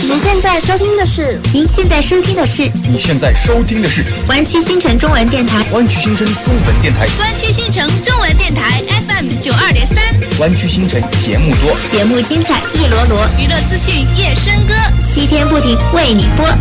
您现在收听的是湾区新城中文电台， 湾区新城中文电台 FM 92.3， 湾区新城节目多， 节目精彩一罗罗， 娱乐资讯夜笙歌 ，7天不停为你播。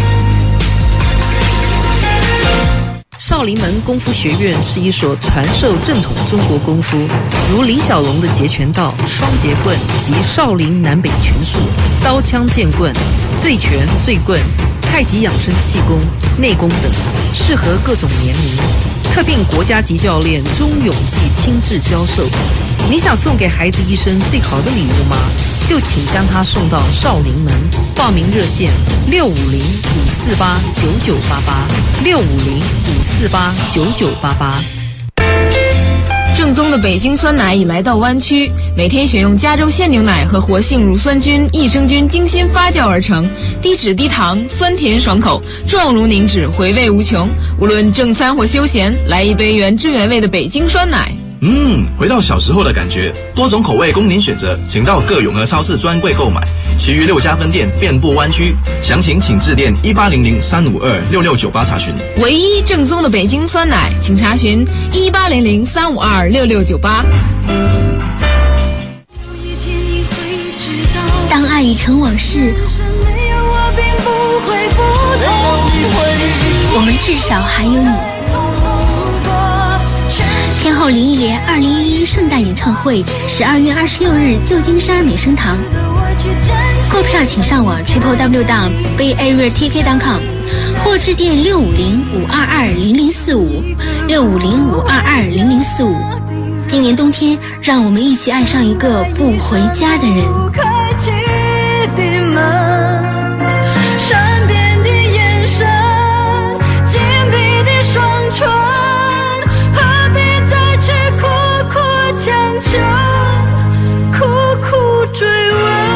少林门功夫学院是一所传授正统中国功夫，如李小龙的截拳道、双截棍及少林南北拳术、刀枪剑棍、醉拳、醉棍、太极养生气功、内功等，适合各种年龄。特聘国家级教练钟永记亲自教授。你想送给孩子一生最好的礼物吗？就请将它送到少林门。报名热线650-548-9988，650-548-9988。 正宗的北京酸奶已来到湾区，每天选用加州鲜牛奶和活性乳酸菌、益生菌精心发酵而成，低脂低糖，酸甜爽口，状如凝脂，回味无穷。无论正餐或休闲，来一杯原汁原味的北京酸奶。 回到小时候的感觉，多种口味供您选择，请到各永和超市专柜购买，其余6家分店遍布湾区，详情请致电1800-352-6698查询。 唯一正宗的北京酸奶，请查询1800-352-6698。 当爱已成往事，我们至少还有你。天后林忆莲2011圣诞演唱会12月26日旧金山美声堂，购票请上网 www.bayarea.tk.com 或致电650-522-0045 今年冬天，让我们一起爱上一个不回家的人。 闪电的眼神，紧闭的双唇，何必再去苦苦强求，苦苦追问。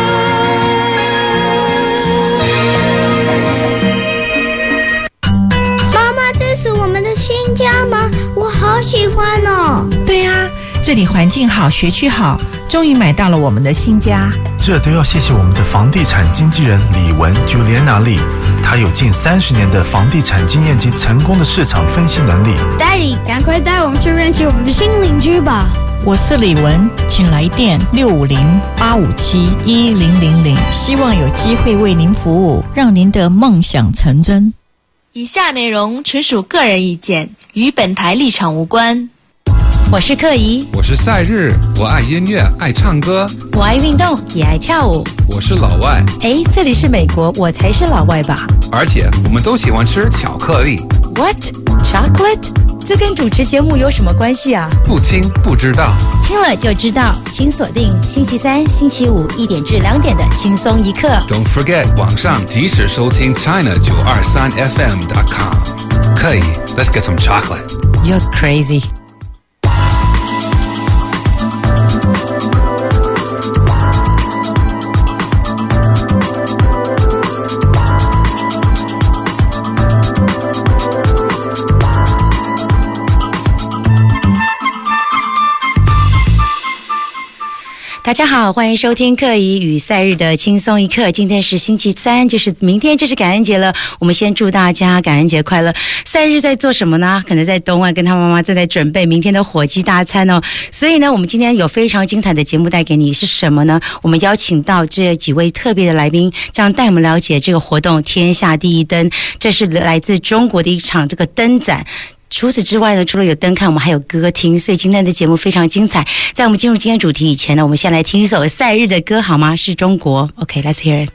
妈妈，这是我们的新家吗？我好喜欢哦。 对啊，这里环境好，学区好，终于买到了我们的新家。 这都要谢谢我们的房地产经纪人李文 Juliana Lee， 她有近30年的房地产经验及成功的市场分析能力。 Daddy， 赶快带我们去认识我们的新邻居吧。 我是李文，请来电650-857-1000，希望有机会为您服务，让您的梦想成真。 以下内容纯属个人意见，与本台立场无关。 我是克怡， 我是赛日，我爱音乐，爱唱歌， 我爱运动，也爱跳舞。 我是老外。 这里是美国，我才是老外吧？ 而且我们都喜欢吃巧克力。 What? Chocolate? 这跟主持节目有什么关系啊？ 不听不知道， 听了就知道。请锁定星期3、星期51点至2点的轻松一刻。 Don't forget 网上即时收听 China923fm.com。 可以 Let's get some chocolate. You're crazy。大家好，欢迎收听克怡与赛日的轻松一刻。今天是星期3，就是明天就是感恩节了。我们先祝大家感恩节快乐。赛日在做什么呢？可能在东岸跟他妈妈正在准备明天的火鸡大餐哦。所以呢，我们今天有非常精彩的节目带给你，是什么呢？我们邀请到这几位特别的来宾，这样带我们了解这个活动天下第一灯。这是来自中国的一场这个灯展。除此之外呢，除了有灯看，我们还有歌听，所以今天的节目非常精彩。在我们进入今天主题以前呢，我们先来听一首赛日的歌好吗？是中国 OK Let's hear it。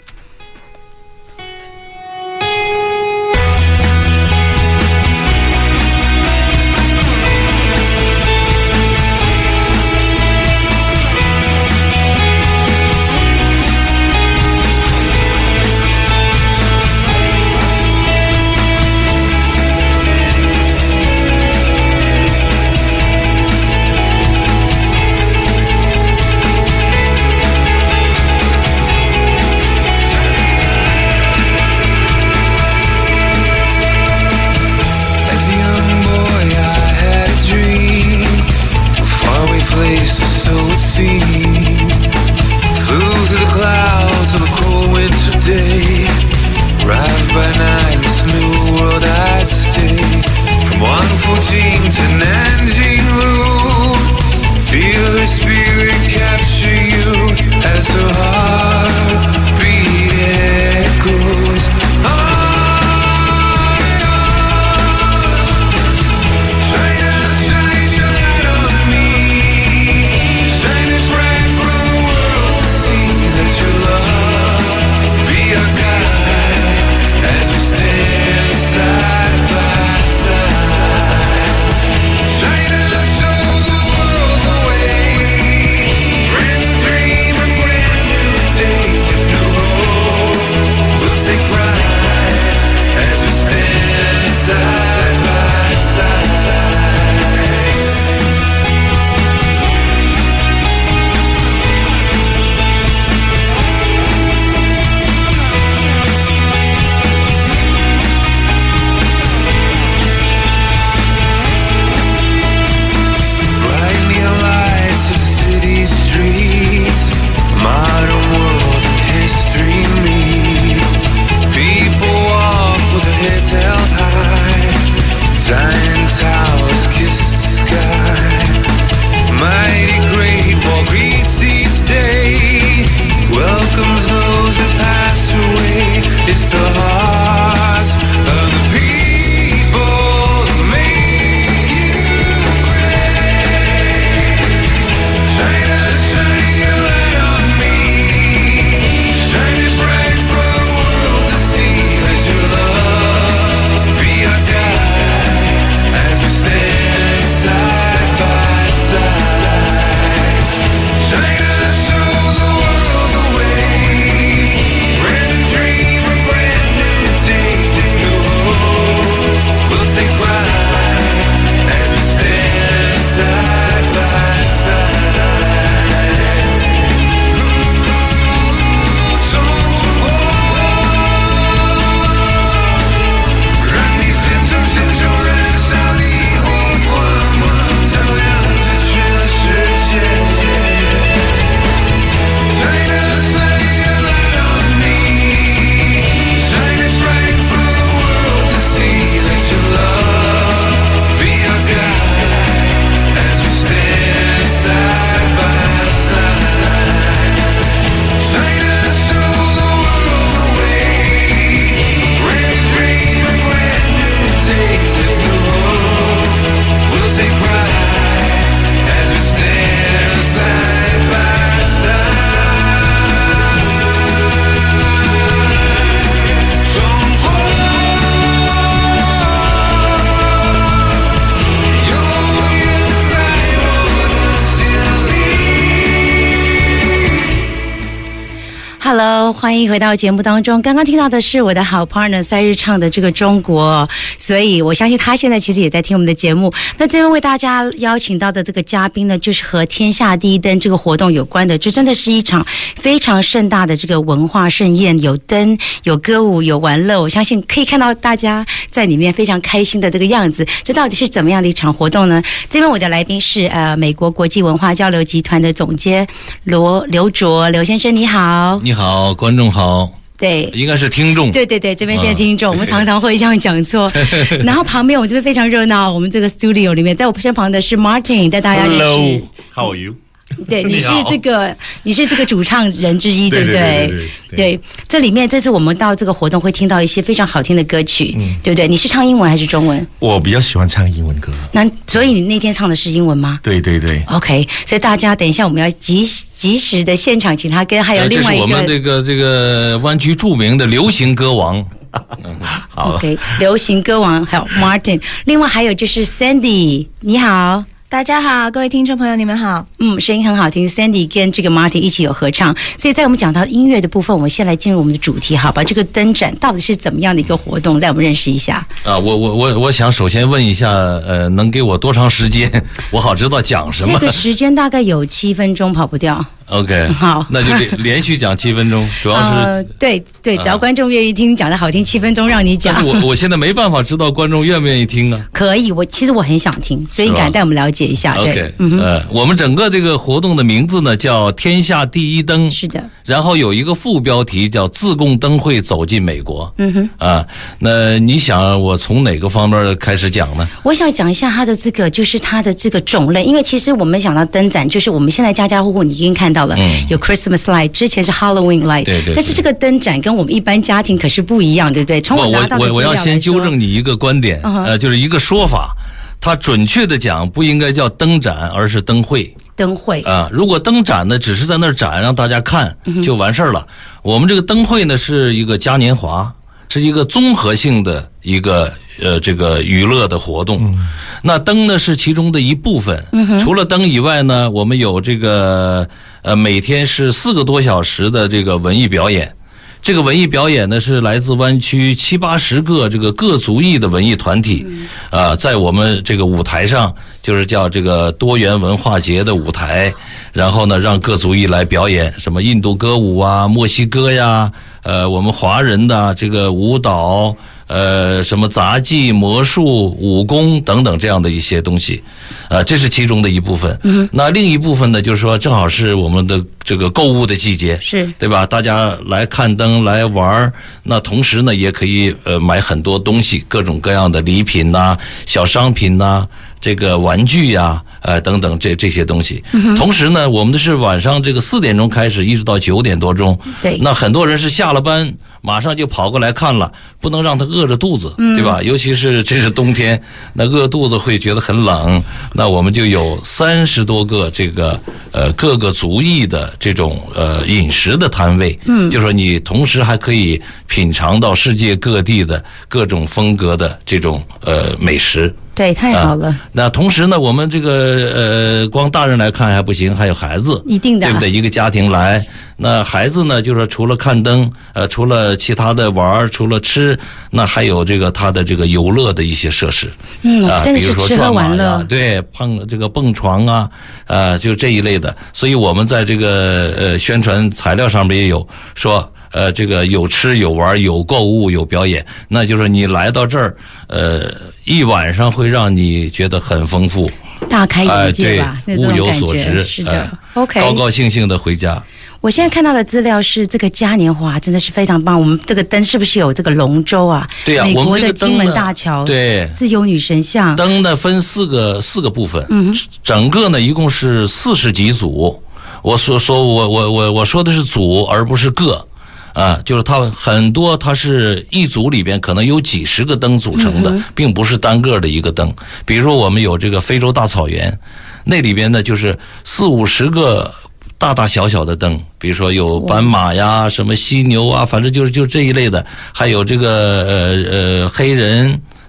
Hello， 欢迎回到节目当中。刚刚听到的是我的好 partner 赛日唱的这个中国，所以我相信他现在其实也在听我们的节目。那这边为大家邀请到的这个嘉宾呢，就是和天下第一灯这个活动有关的，这真的是一场非常盛大的这个文化盛宴，有灯、有歌舞、有玩乐。我相信可以看到大家在里面非常开心的这个样子。这到底是怎么样的一场活动呢？这边我的来宾是美国国际文化交流集团的总监刘卓，刘先生你好。 你好，观众好。 对， 应该是听众。 对，这边变听众，我们常常会这样讲错。然后旁边我们这边非常热闹，我们这个 studio 里面，在我身旁的是 Martin， 带大家认识。 Hello, how are you？ 对，你是这个主唱人之一，对不对？对，这里面这次我们到这个活动会听到一些非常好听的歌曲，对不对？你是唱英文还是中文？ 我比较喜欢唱英文歌。 那所以你那天唱的是英文吗？ 对。 OK， 所以大家等一下我们要及时的现场请他跟还有另外一个， 这是我们这个湾区著名的流行歌王。 好 ，OK， 流行歌王还有 Martin， 另外还有就是 Sandy， 你好。 大家好，各位听众朋友，你们好。 声音很好听 ，Sandy 跟这个 Martin 一起有合唱。所以在我们讲到音乐的部分，我们先来进入我们的主题，好吧？这个灯展到底是怎么样的一个活动？让我们认识一下。 我想首先问一下，能给我多长时间，我好知道讲什么？ 这个时间大概有7分钟，跑不掉。 OK， 好， 那就连续讲7分钟，主要是对，只要观众愿意听，讲得好听，7分钟让你讲。 但是我现在没办法知道观众愿不愿意听啊。 可以，其实我很想听，所以你敢带我们了解一下。 OK， 我们整个这个活动的名字呢叫天下第一灯， 是的。然后有一个副标题叫自贡灯会走进美国。那你想我从哪个方面开始讲呢？ 我想讲一下它的这个，就是它的这个种类，因为其实我们想到灯展，就是我们现在家家户户你已经看到了，有 Christmas light， 之前是 Halloween light， 对。 但是这个灯展跟我们一般家庭可是不一样，对不对？从我拿到的资料来说， 我要先纠正你一个观点，就是一个说法，它准确的讲不应该叫灯展，而是灯会。 灯会如果灯展呢，只是在那儿展让大家看就完事儿了。我们这个灯会呢是一个嘉年华，是一个综合性的一个这个娱乐的活动。那灯呢是其中的一部分。除了灯以外呢，我们有这个每天是4个多小时的这个文艺表演。这个文艺表演呢是来自湾区70-80个这个各族裔的文艺团体，在我们这个舞台上，就是叫这个多元文化节的舞台，然后呢让各族裔来表演什么印度歌舞啊、墨西哥呀，我们华人的这个舞蹈，什么杂技、魔术、武功等等这样的一些东西，这是其中的一部分。那另一部分呢，就是说正好是我们的这个购物的季节， 是对吧？大家来看灯来玩，那同时呢也可以买很多东西，各种各样的礼品呐、小商品呐、这个玩具呀、等等这些东西。同时呢，我们的是晚上这个4点钟开始，一直到9点多钟。 对， 那很多人是下了班马上就跑过来看了，不能让他饿着肚子，对吧？尤其是这是冬天，那饿肚子会觉得很冷。那我们就有30多个这个各个族裔的这种饮食的摊位，就说你同时还可以品尝到世界各地的各种风格的这种美食。 对，太好了。 那同时呢，我们这个光大人来看还不行，还有孩子， 一定的， 对不对？一个家庭来，那孩子呢，就是说除了看灯，除了其他的玩，除了吃，那还有这个他的这个游乐的一些设施， 真的是吃喝玩乐， 对，这个蹦床啊，就这一类的。所以我们在这个宣传材料上面也有说。这个有吃有玩有购物有表演，那就是你来到这儿，一晚上会让你觉得很丰富， 大开眼界吧， 对，物有所值， 是的。OK， 高高兴兴的回家。 我现在看到的资料是这个嘉年华真的是非常棒。我们这个灯是不是有这个龙舟啊？ 对呀， 美国的金门大桥， 对， 自由女神像。 灯呢分四个部分，整个呢一共是40几组。我说的是组而不是个。就是它很多，它是一组里边可能有几十个灯组成的，并不是单个的一个灯。比如说我们有这个非洲大草原，那里边呢就是40-50个大大小小的灯，比如说有斑马呀、什么犀牛啊，反正就这一类的，还有这个黑人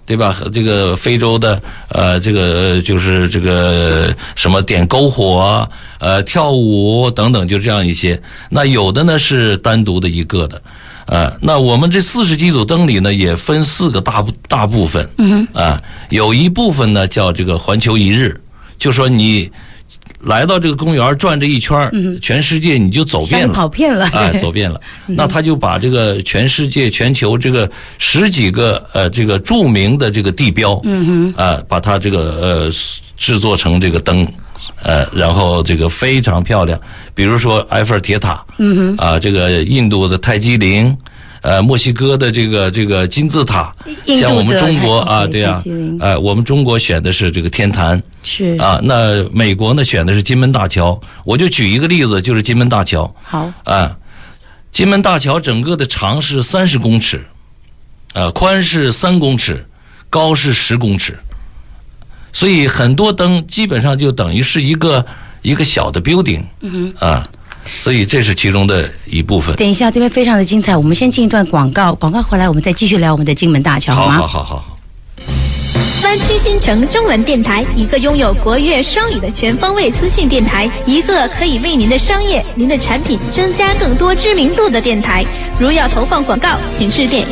对吧？这个非洲的这个就是这个什么点篝火跳舞等等，就这样一些。那有的呢是单独的一个的。那我们这40几组灯里呢，也分4个大部分。有一部分呢叫这个环球一日，就说你来到这个公园转这一圈，全世界你就走遍了， 跑遍了， 走遍了。那他就把这个全世界、全球这个10几个这个著名的这个地标，把它这个制作成这个灯。然后这个非常漂亮，比如说埃菲尔铁塔，这个印度的泰姬陵，墨西哥的这个金字塔，像我们中国对啊，我们中国选的是这个天坛， 是那美国呢选的是金门大桥。我就举一个例子，就是金门大桥。 好， 金门大桥整个的长是30公尺，宽是3公尺，高是10公尺。所以很多灯基本上就等于是一个小的 building， 所以这是其中的一部分。 等一下，这边非常的精彩，我们先进一段广告，广告回来我们再继续聊我们的金门大桥，好吗？ 好。 湾区新城中文电台，一个拥有国粤双语的全方位资讯电台，一个可以为您的商业、您的产品增加更多知名度的电台。如要投放广告，请致电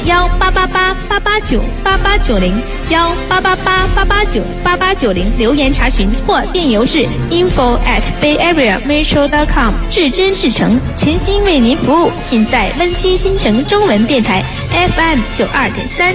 1888-889-8890，1888-889-8890留言查询，或电邮至 info@bayareametro.com。至真至诚，全心为您服务，尽在湾区新城中文电台 FM 92.3。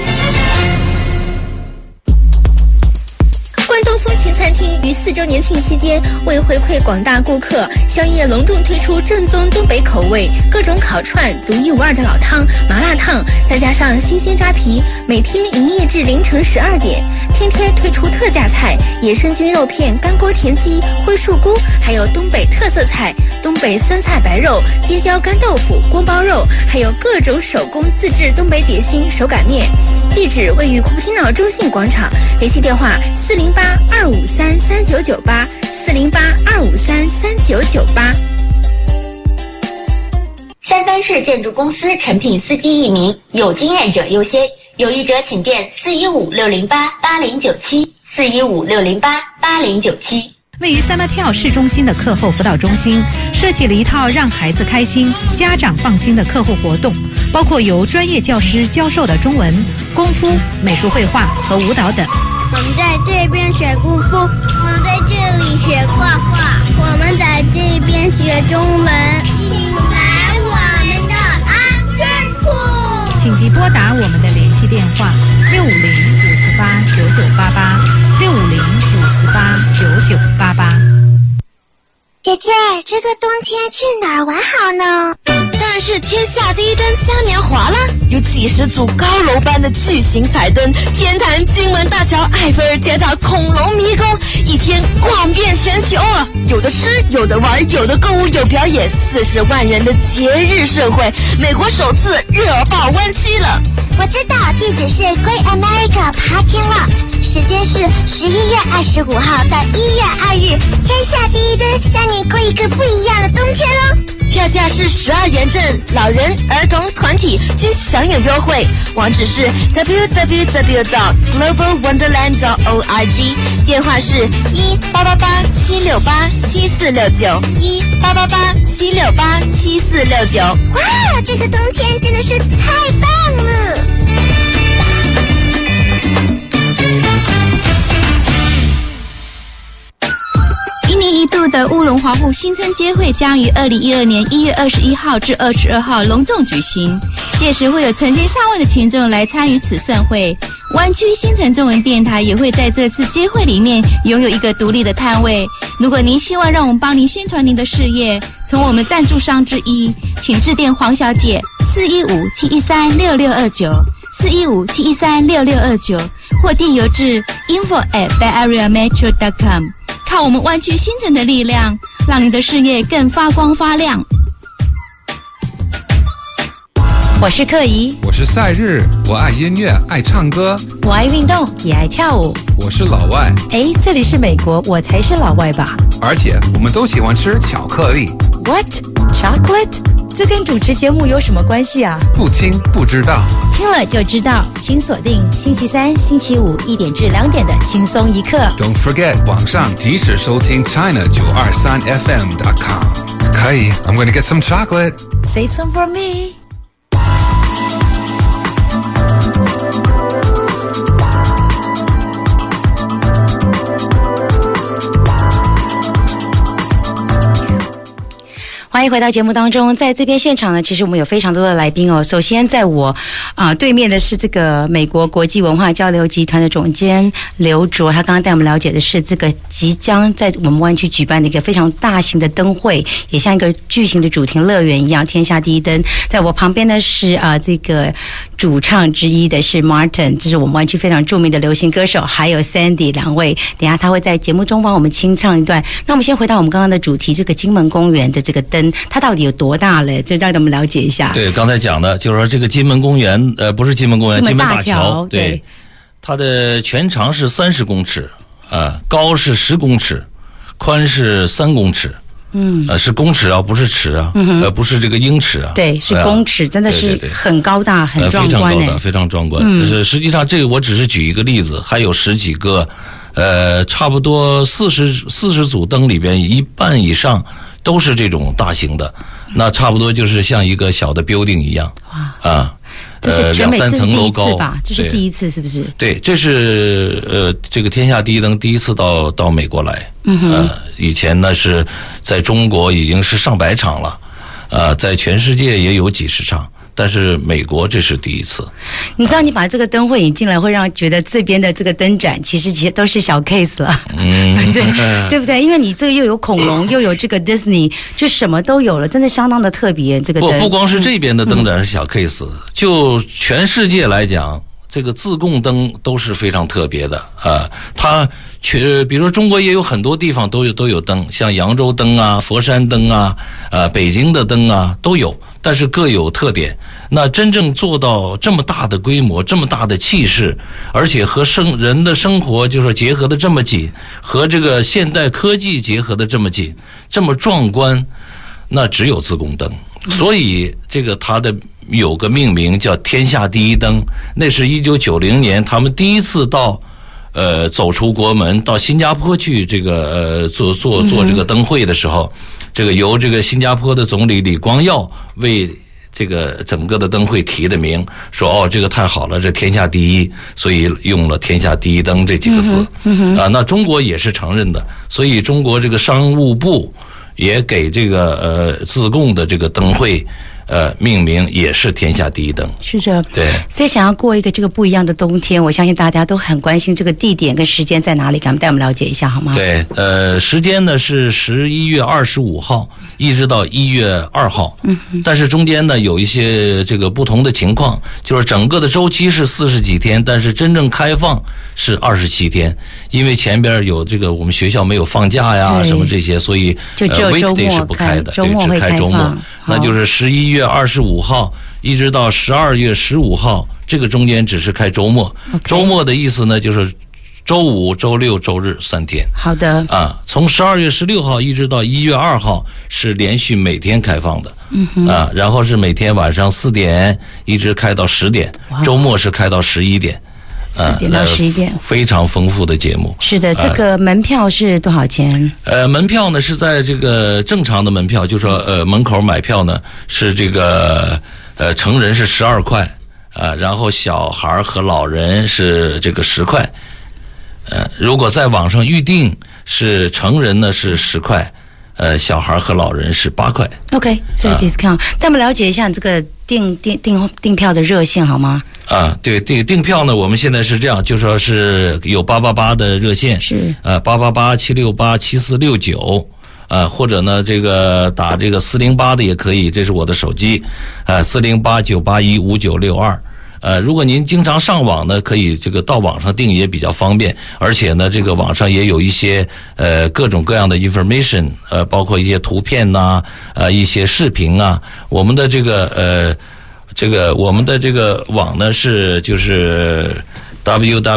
关东风情餐厅于4周年庆期间，为回馈广大顾客，宵夜隆重推出正宗东北口味，各种烤串、独一无二的老汤、麻辣烫，再加上新鲜扎皮，每天营业至凌晨12点。天天推出特价菜，野生菌肉片、干锅田鸡、灰树菇，还有东北特色菜，东北酸菜白肉、街椒干豆腐、锅包肉，还有各种手工自制东北点心、手擀面。地址位于古皮脑中信广场，联系电话408-253-3998，408-253-3998。 三藩市建筑公司诚聘司机1名，有经验者优先，有意者请电415-608-8097，415-608-8097。 位于三八跳市中心的课后辅导中心，设计了一套让孩子开心、家长放心的课后活动，包括由专业教师教授的中文、功夫、美术绘画和舞蹈等。 我们在这边学功夫，我们在这里学画画，我们在这边学中文。请来我们的安全处。 紧急拨打我们的联系电话650-548-9988，650-548-9988。 姐姐，这个冬天去哪儿玩好呢？ 当然是天下第一灯嘉年华啦！有几十组高楼般的巨型彩灯，天坛、金门大桥、埃菲尔铁塔、恐龙迷宫，一天逛遍全球啊！有的吃，有的玩，有的购物，有表演，40万人的节日盛会，美国首次热爆湾区了。 我知道，地址是 Great America Parking Lot， 时间是11月25号到1月2日，天下第一灯，让你过一个不一样的冬天哦！ 票价是12元正，老人、儿童、团体均享有优惠。网址是 www.globalwonderland.org， 电话是1-888-768-7469，1-888-768-7469。 哇，这个冬天真的是太棒了！ 一年一度的乌龙华户新春街会将于2012年1月21号至22号隆重举行，届时会有成千上万的群众来参与此盛会。湾区新城中文电台也会在这次街会里面拥有一个独立的摊位。如果您希望让我们帮您宣传您的事业，从我们赞助商之一，请致电黄小姐415-713-6629，415-713-6629，或电邮至 info@bayareametro.com。靠我们湾区新城的力量，让你的事业更发光发亮。 我是克怡， 我是赛日，我爱音乐，爱唱歌， 我爱运动，也爱跳舞。 我是老外。 哎，这里是美国，我才是老外吧？ 而且我们都喜欢吃巧克力。 What? Chocolate? 这跟主持节目有什么关系啊？ 不听不知道， 听了就知道。请锁定星期三、星期五1点至2点的轻松一刻。 Don't forget 网上即时收听 China923FM.com。可以 ，I'm going to get some chocolate. Save some for me. 欢迎回到节目当中，在这边现场呢，其实我们有非常多的来宾哦。首先，在我对面的是这个美国国际文化交流集团的总监刘卓，他刚刚带我们了解的是这个即将在我们湾区举办的一个非常大型的灯会，也像一个巨型的主题乐园一样，天下第一灯。在我旁边呢是这个主唱之一的是 Martin， 这是我们湾区非常著名的流行歌手，还有 Sandy 两位，等一下他会在节目中帮我们清唱一段。那我们先回到我们刚刚的主题，这个金门公园的这个灯，它到底有多大了？这让我们了解一下。 对，刚才讲的就是说这个金门公园，不是金门公园，金门大桥，对，它的全长是30公尺，高是10公尺，宽是3公尺。是公尺啊，不是尺啊，不是这个英尺啊。 对，是公尺，真的是很高大，很壮观， 非常高大，非常壮观。实际上这个我只是举一个例子，还有10几个，差不多40组灯里边一半以上都是这种大型的，那差不多就是像一个小的 building 一样啊。 这是全美 2-3层楼高吧？这是第一次，是不是？ 对，这是这个天下第一灯第一次到美国来。以前呢是在中国已经是上百场了，在全世界也有几十场。但是美国这是第一次。 你知道，你把这个灯会引进来，会让觉得这边的这个灯展其实都是小 case 了，对不对？因为你这个又有恐龙，又有这个 Disney， 就什么都有了，真的相当的特别。这个灯不光是这边的灯展是小 case，就全世界来讲，这个自贡灯都是非常特别的啊。它比如说中国也有很多地方都有灯，像扬州灯啊、佛山灯啊、北京的灯啊都有。但是各有特点，那真正做到这么大的规模、这么大的气势，而且和人的生活就是结合的这么紧，和这个现代科技结合的这么紧，这么壮观，那只有自贡灯。所以这个它的有个命名叫天下第一灯，那是1990年他们第一次到走出国门到新加坡去这个做这个灯会的时候，这个由这个新加坡的总理李光耀为这个整个的灯会提的名，说这个太好了，这天下第一，所以用了天下第一灯这几个字。那中国也是承认的，所以中国这个商务部也给这个自贡的这个灯会命名也是天下第一灯。 是的， 对。 所以想要过一个这个不一样的冬天，我相信大家都很关心这个地点跟时间在哪里，赶快带我们了解一下好吗？ 对，时间呢是11月25号一直到1月2号。但是中间呢有一些这个不同的情况，就是整个的周期是40几天，但是真正开放是27天，因为前边有这个我们学校没有放假呀什么这些，所以就只有周末 weekday 是不开的， 周末会开放， 只开周末，那就是11月25号一直到12月15号，这个中间只是开周末。周末的意思呢，就是周五、周六、周日3天。 好的。 从12月16号一直到1月2号是连续每天开放的。然后是每天晚上4点一直开到10点，周末是开到11点。 4点到11点， 非常丰富的节目。 是的，这个门票是多少钱？ 门票呢是在这个正常的门票，就说门口买票呢是这个成人是12块，然后小孩和老人是这个10块。如果在网上预定是成人呢是10块，小孩和老人是8块。 OK， 所以 discount。但我们了解一下这个订票的热线好吗？ 对，订票呢，我们现在是这样，就说是有888的热线， 是 888-768-7469，或者呢这个打这个408的也可以，这是我的手机，408-981-5962。如果您经常上网呢，可以这个到网上订也比较方便，而且呢，这个网上也有一些各种各样的 information， 包括一些图片呐，一些视频啊。我们的这个我们的这个网呢是就是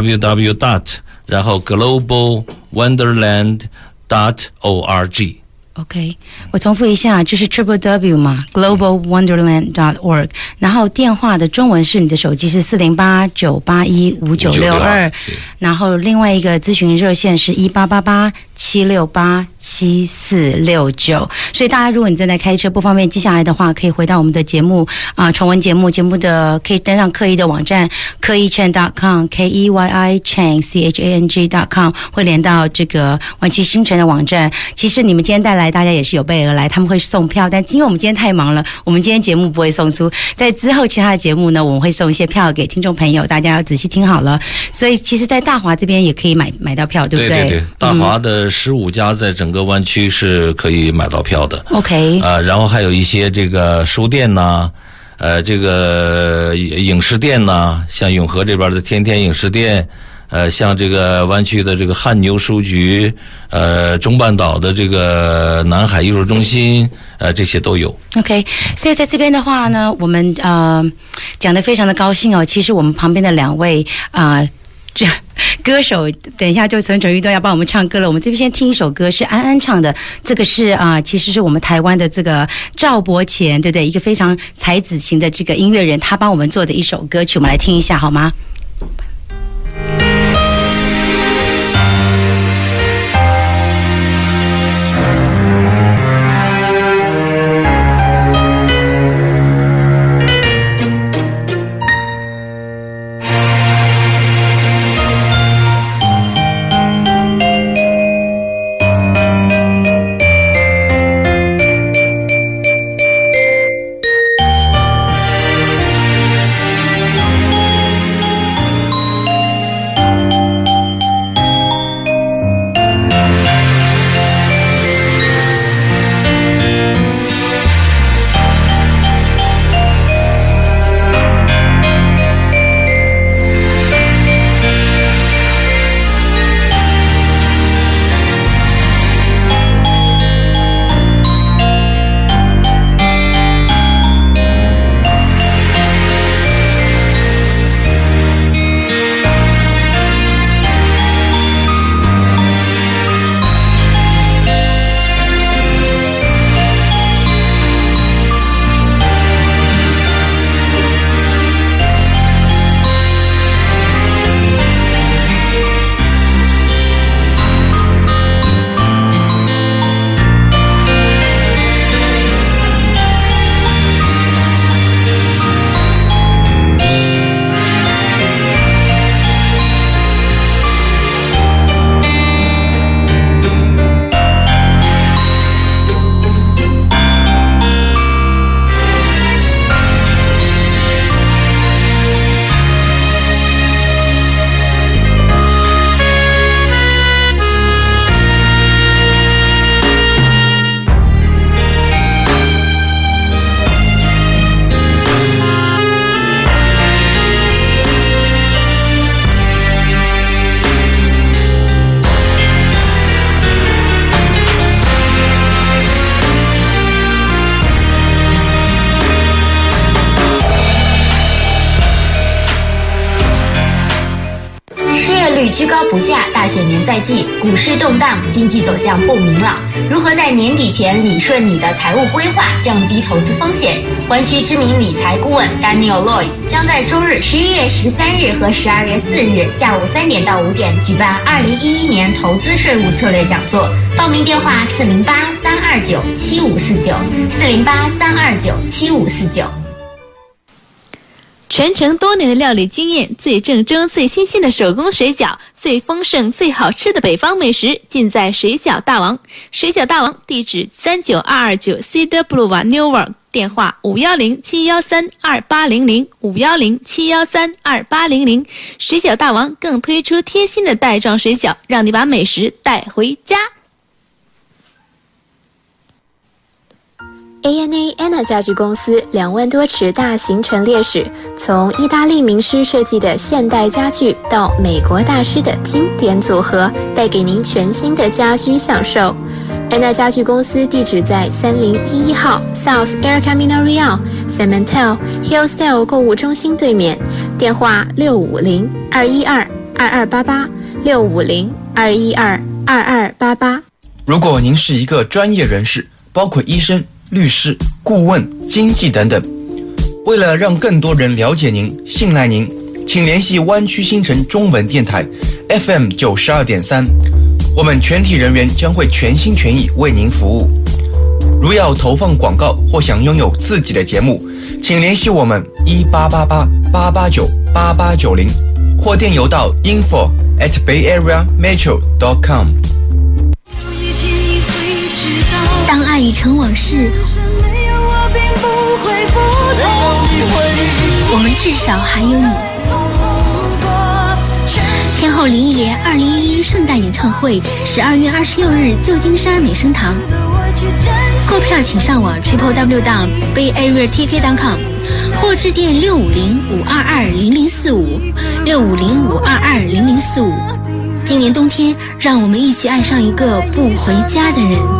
www. 然后 globalwonderland.org。 OK， 我重复一下，就是 www 嘛 ，globalwonderland.org， 然后电话的中文是你的手机是408-981-5962，然后另外一个咨询热线是1888-768-7469。所以大家如果你正在开车不方便记下来的话，可以回到我们的节目重温节目的可以登上刻意的网站KEYCHANG.com KEYCHANG.com 会连到这个湾区新城的网站。其实你们今天带来大家也是有备而来，他们会送票，但因为我们今天太忙了，我们今天节目不会送出，在之后其他的节目呢，我们会送一些票给听众朋友，大家要仔细听好了。所以其实在大华这边也可以买到票，对不对？ 对对对，大华的15家在整个湾区是可以买到票的。 OK， 然后还有一些这个书店呐，这个影视店呐，像永和这边的天天影视店。像这个湾区的这个汉牛书局，中半岛的这个南海艺术中心，这些都有。 OK， 所以在这边的话呢，我们讲得非常的高兴哦。其实我们旁边的2位这歌手，等一下就蠢蠢欲动要帮我们唱歌了。我们这边先听一首歌，是安安唱的，这个是其实是我们台湾的这个赵伯乾，对不对？一个非常才子型的这个音乐人，他帮我们做的一首歌曲，我们来听一下好吗？ 居高不下，大选年在即，股市动荡，经济走向不明朗。如何在年底前理顺你的财务规划，降低投资风险？湾区知名理财顾问 Daniel Lloyd 将在周日11月13日和12月4日下午3点到5点举办2011年投资税务策略讲座。报名电话408-329-7549，408-329-7549。 传承多年的料理经验，最正宗最新鲜的手工水饺，最丰盛最好吃的北方美食，尽在水饺大王。水饺大王地址39229 Cedar Boulevard Newark， 电话510-713-2800 510-713-2800。水饺大王更推出贴心的袋装水饺，让你把美食带回家。 ANA Anna 家具公司2万多尺大型陈列室，从意大利名师设计的现代家具到美国大师的经典组合，带给您全新的家居享受。Anna 家具公司地址在3011号 South El Camino Real Cementel Hillsdale 购物中心对面，电话650-212-2288 650-212-2288。 如果您是一个专业人士，包括医生、律师、顾问、经纪等等，为了让更多人了解您、信赖您，请联系湾区新城中文电台 FM 92.3，我们全体人员将会全心全意为您服务。如要投放广告或想拥有自己的节目，请联系我们1888-889-8890，或电邮到 info@bayareametro.com。 当爱已成往事，我们至少还有你。天后林忆莲2011圣诞演唱会12月26日旧金山美声堂，购票请上网 www.bayareatk.com 或致电650-522-0045 今年冬天，让我们一起爱上一个不回家的人。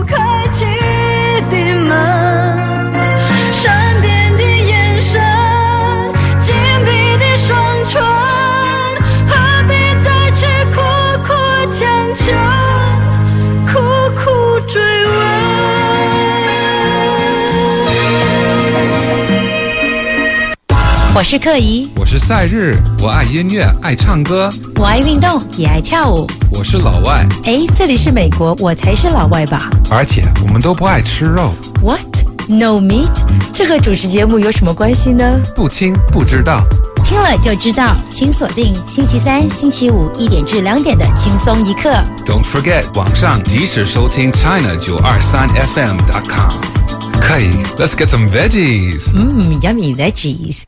闪电的眼神，紧闭的双唇，何必再去苦苦强求，苦苦追问。 我是克怡， 我是赛日，我爱音乐，爱唱歌， 我爱运动，也爱跳舞。 我是老外。 哎，这里是美国，我才是老外吧？ 而且我们都不爱吃肉。 What? No meat? 这和主持节目有什么关系呢？ 不听不知道， 听了就知道。请锁定星期三、星期五1点至2点的轻松一刻。 Don't forget 网上即时收听 China923FM.com。可以 ，Let's get some veggies。 Yummy veggies。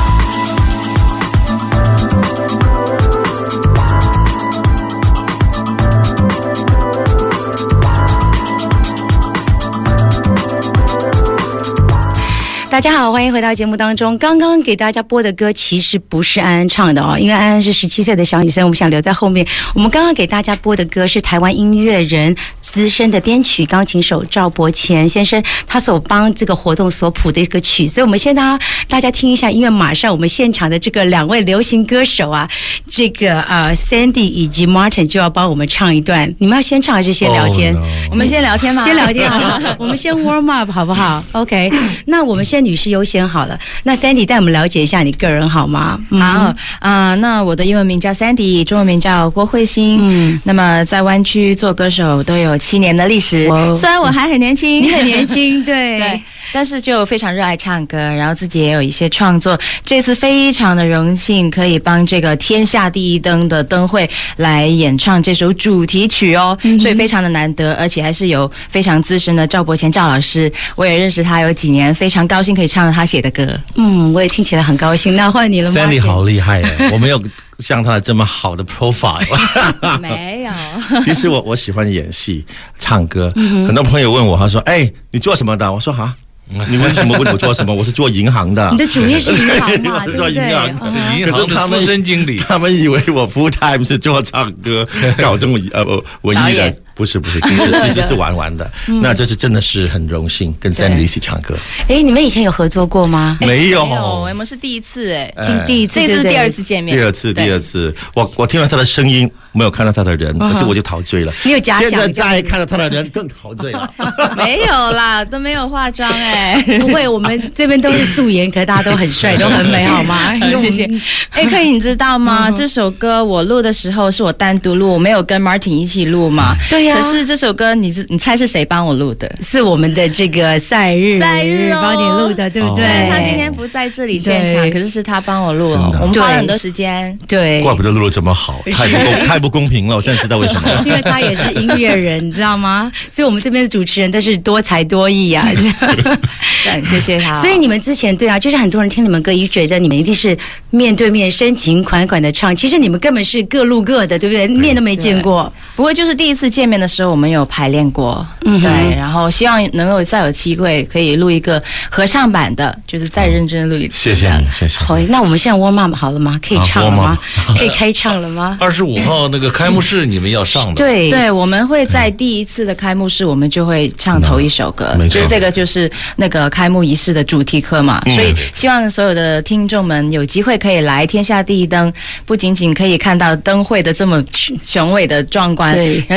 大家好，欢迎回到节目当中。刚刚给大家播的歌其实不是安安唱的哦，因为安安是17岁的小女生，我们想留在后面。我们刚刚给大家播的歌是台湾音乐人资深的编曲钢琴手赵伯乾先生他所帮这个活动所谱的一个曲，所以我们先让大家听一下音乐，马上我们现场的这个2位流行歌手啊，这个Sandy 以及 Martin 就要帮我们唱一段。你们要先唱还是先聊天？ 我们先聊天吧， 先聊天好不好？我们先 warm up 好不好 ？OK， 那我们先女士优先好了。那 Sandy 带我们了解一下你个人好吗？ 好那我的英文名叫 Sandy， 中文名叫郭慧欣。那么在湾区做歌手都有7年的历史，虽然我还很年轻， 你很年轻，对对，但是就非常热爱唱歌，然后自己也有一些创作。这次非常的荣幸可以帮这个天下第一灯的灯会来演唱这首主题曲哦，所以非常的难得，而且还是有非常资深的赵伯乾赵老师，我也认识他有几年，非常高兴可以唱到他写的歌。 我也听起来很高兴。那换你了吗 ？Sandy 好厉害耶，我没有像他这么好的 profile。 没有。 其实我喜欢演戏、唱歌。很多朋友问我，他说：“哎，你做什么的？”我说：“哈。”你为什么问我做什么？我是做银行的。 你的主业是银行嘛？ 我是做银行的， 是银行的资深经理。 他们以为我 full time 是做唱歌，搞这种文艺的。不是，其实是玩的。那这次真的是很荣幸跟 Sandy 一起唱歌。 哎，你们以前有合作过吗？ 没有， 我们是第一次第一次， 这是第2次见面。 第二次，我听了他的声音，没有看到他的人，可是我就陶醉了。 你有假想？ 现在再看到他的人更陶醉了。 没有啦，都没有化妆不会，我们这边都是素颜，可是大家都很帅，都很美，好吗？ 谢谢。可以，你知道吗？这首歌我录的时候是我单独录，我没有跟 Martin 一起录嘛。 对呀。 可是这首歌你猜是谁帮我录的？ 是我们的这个赛日帮你录的，对不对？ 他今天不在这里现场，可是他帮我录了，我们花了很多时间。 对， 怪不得录得这么好，太不公平了。我现在知道为什么。 因为他也是音乐人，你知道吗？所以我们这边的主持人都是多才多艺啊。 对，谢谢他。 所以你们之前对啊，就是很多人听你们歌，也觉得你们一定是面对面深情款款的唱，其实你们根本是各录各的，对不对？面都没见过。 不过就是第一次见面的时候，我们有排练过，对，然后希望能够再有机会可以录一个合唱版的，就是再认真录一次。 谢谢你，谢谢。 好，那我们现在 warm up 好了吗？可以唱了吗？可以开唱了吗 ？25号那个开幕式你们要上的。 对，我们会在第一次的开幕式，我们就会唱头一首歌，就是这个就是那个开幕仪式的主题歌嘛。所以希望所有的听众们有机会可以来天下第一灯，不仅仅可以看到灯会的这么雄伟的壮观，而且又可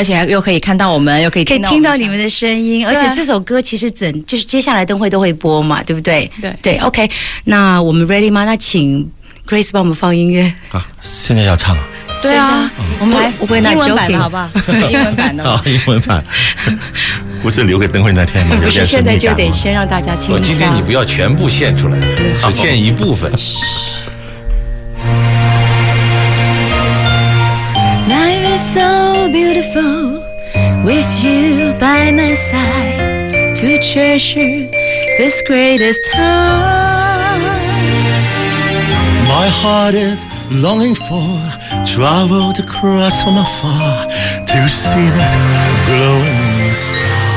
可以看到我们，又可以可以听到你们的声音，而且这首歌其实就是接下来灯会都会播嘛，对不对？对 ，OK， 那我们 ready 吗？那请 Grace 帮我们放音乐啊，现在要唱啊。 对啊，我们来， 我会拿英文版的好不好？英文版的。 好，英文版，不是留给灯会那天吗？ 不是，现在就得先让大家听一下。 今天你不要全部献出来，只献一部分。 Life is so beautiful with you by my side to treasure this greatest time. My heart is longing for traveled across from afar to see that glowing star.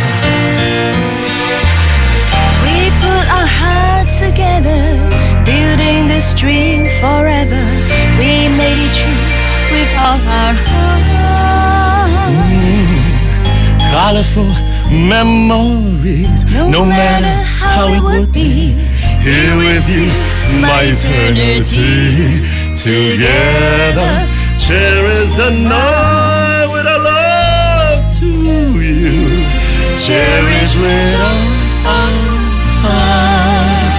We put our hearts together, building this dream forever. We made it true with all our heart. Colorful memories, no matter how it would be, here with you, my eternity. Together, cherish the night with our love to you. Cherish with our heart.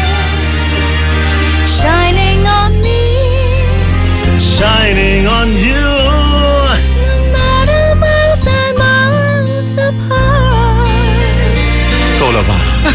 Shining on me, shining on you. No matter miles and miles apart. 够了吧？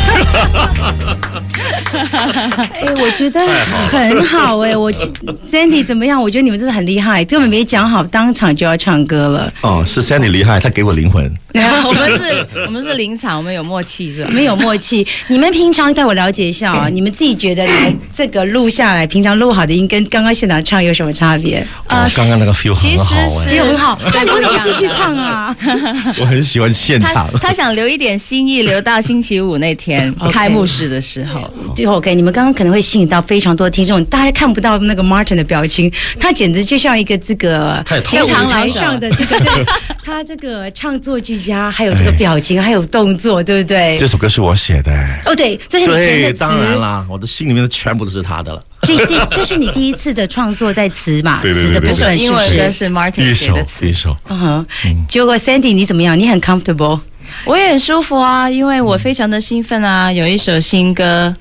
我觉得很好我觉得 Sandy 怎么样？我觉得你们真的很厉害，根本没讲好，当场就要唱歌了。 哦，是 Sandy 厉害，他给我灵魂。 我们是临场，我们有默契是吧？ 没有默契。你们平常带我了解一下啊，你们自己觉得你们这个录下来，平常录好的音跟刚刚现场唱有什么差别？ 刚刚那个 feel 很好 feel 很好，那你为什么继续唱啊？ 我很喜欢现场。 他想留一点心意，留到星期五那天开幕式的时候。 就 OK， 你们刚刚可能会吸引到非常多的听众，大家看不到那个 Martin 的表情，他简直就像一个这个在舞台上的这个，对，他这个唱作俱佳，还有这个表情，还有动作，对不对？ 这首歌是我写的。 哦，对，这是你填的词。 当然啦，我的心里面的全部都是他的了。 这是你第一次的创作在词嘛？ 对， 词的部分英文歌是 Martin 写的词。 一首。 结果 Sandy 你怎么样？你很 comfortable？ 我也很舒服啊，因为我非常的兴奋啊，有一首新歌。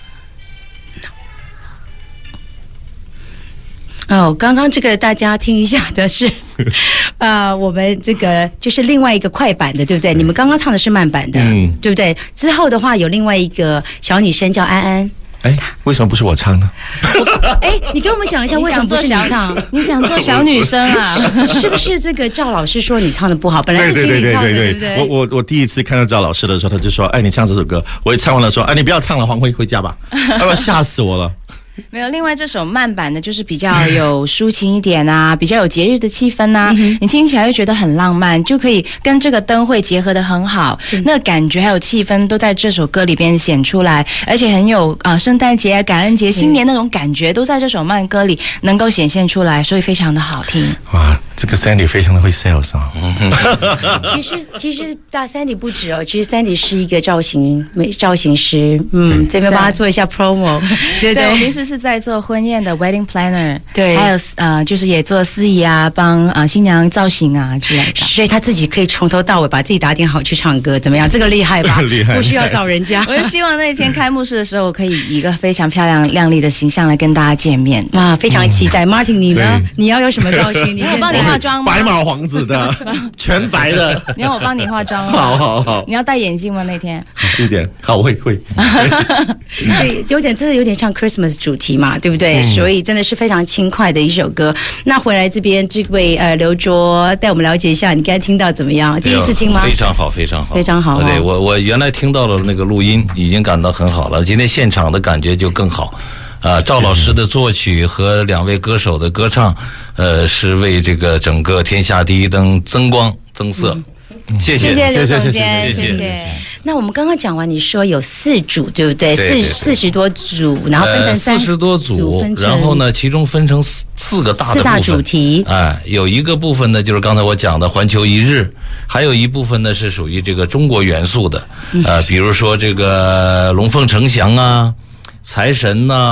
刚刚这个大家听一下的是，我们这个就是另外一个快版的，对不对？你们刚刚唱的是慢版的，对不对？之后的话有另外一个小女生叫安安。 为什么不是我唱呢？ 你跟我们讲一下为什么不是你唱？ 你想做小女生啊？ 是不是这个赵老师说你唱的不好？本来是心里唱的，对不对？ 我第一次看到赵老师的时候，他就说：“你唱这首歌。”我一唱完了说：“你不要唱了，黄辉回家吧。”吓死我了。 没有，另外这首慢版的就是比较有抒情一点啊，比较有节日的气氛啊，你听起来就觉得很浪漫，就可以跟这个灯会结合得很好，那感觉还有气氛都在这首歌里边显出来，而且很有圣诞节、感恩节、新年那种感觉都在这首慢歌里能够显现出来，所以非常的好听。 哇，这个 Sandy 非常的会 sales 啊。 其实大 Sandy 不止哦，其实 Sandy 是一个造型师，这边帮他做一下 promo， 对对。 我平时是在做婚宴的 wedding planner， 对， 还有就是也做司仪啊，帮新娘造型啊之类的， 所以他自己可以从头到尾把自己打点好去唱歌，怎么样？这个厉害吧？ 厉害， 不需要找人家。 我就希望那天开幕式的时候，我可以以一个非常漂亮亮丽的形象来跟大家见面。 非常期待。Martin 你呢？你要有什么造型？你帮你化妆吗？ 白马王子的，全白的。 你要我帮你化妆吗？ 好。 你要戴眼镜吗？那天一点，好，我会。 对，真的有点像 Christmas 主题嘛，对不对？所以真的是非常轻快的一首歌。那回来这边这位刘卓带我们了解一下，你刚才听到怎么样？第一次听吗？ 非常好，非常好， 非常好。 对，我原来听到了那个录音，已经感到很好了。今天现场的感觉就更好。赵老师的作曲和两位歌手的歌唱，是为这个整个天下第一灯增光增色。谢谢刘总监，谢谢。 那我们刚刚讲完，你说有4组，对不对？40多组，然后分成 40多组，然后呢，其中分成4个大的部分，4大主题。 有一个部分呢，就是刚才我讲的环球一日，还有一部分呢是属于这个中国元素的，比如说这个龙凤呈祥啊，财神呐，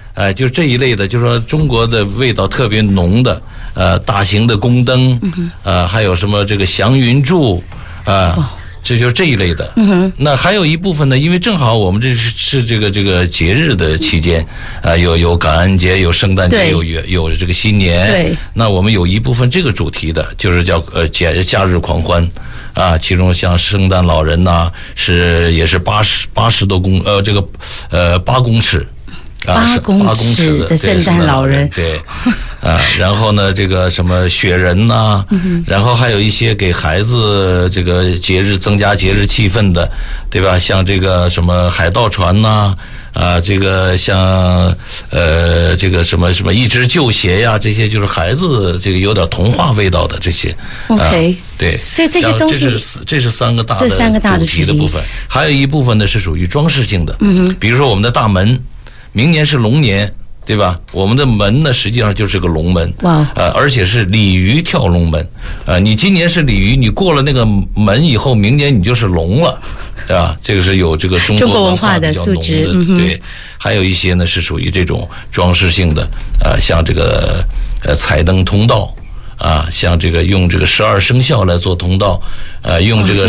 就是这一类的，就是说中国的味道特别浓的，大型的宫灯，还有什么这个祥云柱，这就是这一类的。那还有一部分呢，因为正好我们这是这个节日的期间，有感恩节，有圣诞节，有这个新年。 对。 那我们有一部分这个主题的，就是叫假日狂欢。其中像圣诞老人呐，也是80多公8公尺。 8公尺的圣诞老人， 对，然后呢，这个什么雪人呐，然后还有一些给孩子这个增加节日气氛的，对吧？像这个什么海盗船呐，这个像这个什么一只旧鞋呀，这些就是孩子这个有点童话味道的这些。 OK， 对， 所以这些东西这是三个大的主题的部分，还有一部分呢是属于装饰性的，比如说我们的大门。明年是龙年，对吧？我们的门呢，实际上就是个龙门，而且是鲤鱼跳龙门，你今年是鲤鱼，你过了那个门以后，明年你就是龙了，对吧？这个是有这个中国文化的素质，对。还有一些呢是属于这种装饰性的，像这个彩灯通道。像这个用这个12生肖来做通道，用这个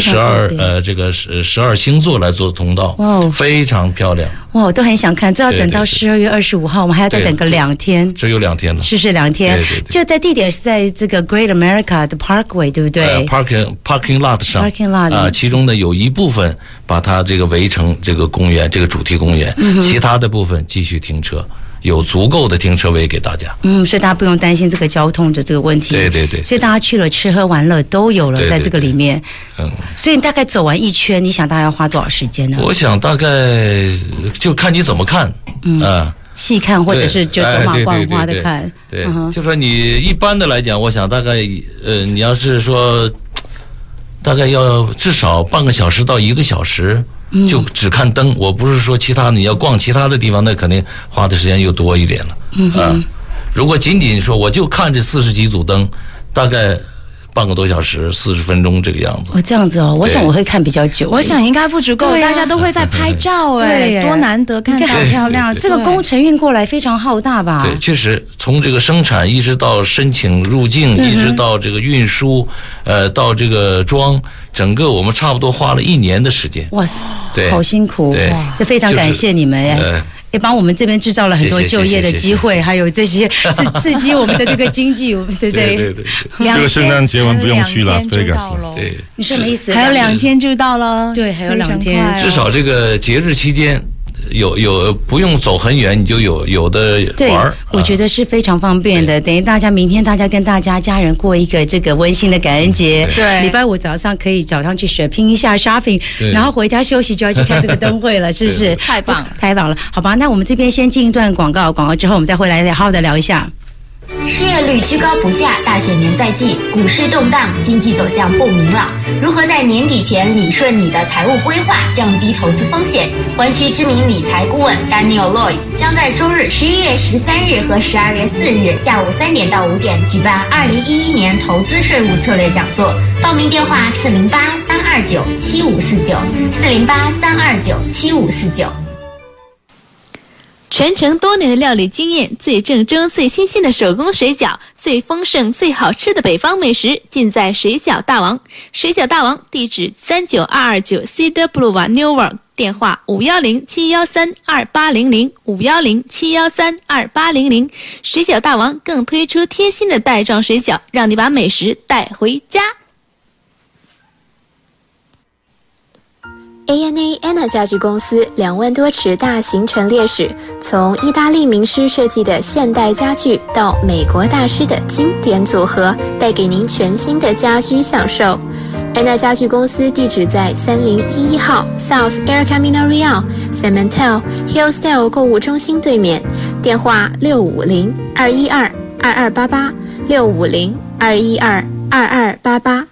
12星座来做通道，非常漂亮。 哇，我都很想看，这要等到12月25号，我们还要再等个2天。 只有2天了， 是2天。 对。 就在地点是在这个 Great America 的 Parkway， 对不对 ？Parking lot 上。Parking lot 其中呢有一部分把它这个围成这个公园，这个主题公园，其他的部分继续停车。有足够的停车位给大家， 所以大家不用担心这个交通的这个问题。 对， 所以大家去了吃喝玩乐都有了，在这个里面。所以大概走完一圈，你想大概要花多少时间呢？ 我想大概就看你怎么看， 细看或者是就走马观花的看。 对，就说你一般的来讲，我想大概你要是说大概要至少半个小时到1个小时。就只看灯，我不是说其他你要逛其他的地方，那肯定花的时间又多一点了。如果仅仅说我就看这40几组灯，大概半个多小时，40分钟这个样子。 这样子哦，我想我会看比较久。 我想应该不足够，大家都会在拍照多难得看到， 好漂亮。这个工程运过来非常浩大吧？ 对，确实从这个生产一直到申请入境，一直到这个运输，到这个装，整个我们差不多花了1年的时间。 哇塞， 对， 好辛苦， 对， 就非常感谢你们也帮我们这边制造了很多就业的机会，还有这些刺激我们的这个经济，对。 这个圣诞节我们不用去拉斯维加斯了。 对， 你什么意思？ 还有2天就到了。 对，还有2天。 至少这个节日期间。有不用走很远，你就有的玩。 我觉得是非常方便的。等于明天大家跟大家家人过一个这个温馨的感恩节。 对， 礼拜5早上可以早上去拼一下 shopping， 然后回家休息就要去看这个灯会了，是不是？ 太棒了，好吧？那我们这边先进一段广告之后我们再回来好好的聊一下。 失业率居高不下，大选年在即，股市动荡，经济走向不明朗。如何在年底前理顺你的财务规划，降低投资风险？湾区知名理财顾问 Daniel Lloyd 将在周日11月13日和12月4日下午3点到5点举办2011年投资税务策略讲座。报名电话408-329-7549，408-329-7549。 传承多年的料理经验，最正宗、最新鲜的手工水饺，最丰盛、最好吃的北方美食，尽在水饺大王。水饺大王地址39229 Cedar Boulevard Newark， 电话510-713-2800，510-713-2800。水饺大王更推出贴心的袋装水饺，让你把美食带回家。 ANA Anna 家具公司2万多尺大型陈列室，从意大利名师设计的现代家具到美国大师的经典组合，带给您全新的家居享受。Anna 家具公司地址在3011号 South El Camino Real Cementel Hillsdale 购物中心对面，电话650-212-2288 650-212-2288。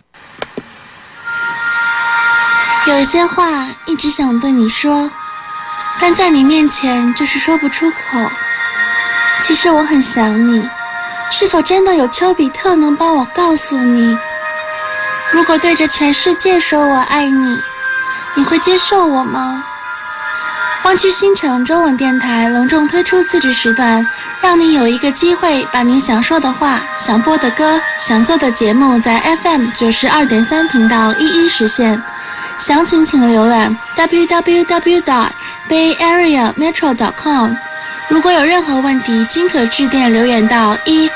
有一些话一直想对你说，但在你面前就是说不出口。其实我很想你，是否真的有丘比特能帮我告诉你？如果对着全世界说我爱你，你会接受我吗？ 湾区新城中文电台隆重推出自制时段，让你有一个机会把你想说的话、想播的歌、想做的节目在 FM 92.3频道一一实现。详情请浏览 www.bayareametro.com。如果有任何问题，均可致电留言到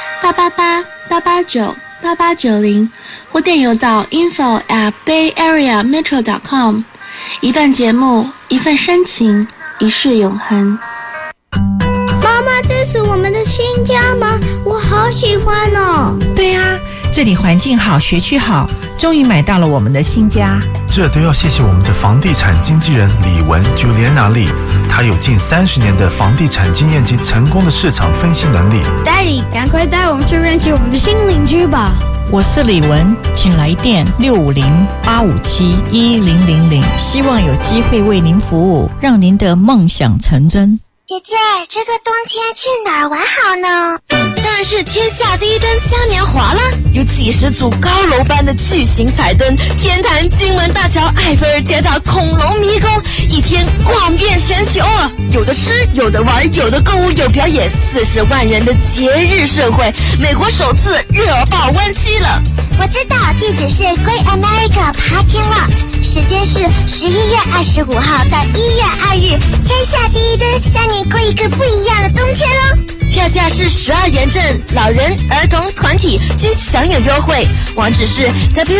1-888-889-8890，或电邮到 info@bayareametro.com。一段节目，一份深情，一世永恒。 妈妈，这是我们的新家吗？我好喜欢哦。 对啊，这里环境好，学区好，终于买到了我们的新家。 这都要谢谢我们的房地产经纪人李文 Juliana 李，她有近30年的房地产经验及成功的市场分析能力。 Daddy， 赶快带我们去认识我们的新邻居吧。 我是李文，请来电650-857-1000，希望有机会为您服务，让您的梦想成真。 姐姐，这个冬天去哪儿玩好呢？ 当然是天下第一灯嘉年华啦！有几十组高楼般的巨型彩灯，天坛、金门大桥、埃菲尔铁塔、恐龙迷宫，一天逛遍全球啊！有的吃，有的玩，有的购物，有表演，40万人的节日盛会，美国首次热爆湾区了。 我知道，地址是 Great America Parking Lot， 时间是11月25号到1月2日，天下第一灯，让你过一个不一样的冬天哦！ 票价是12元正，老人、儿童、团体均享有优惠。网址是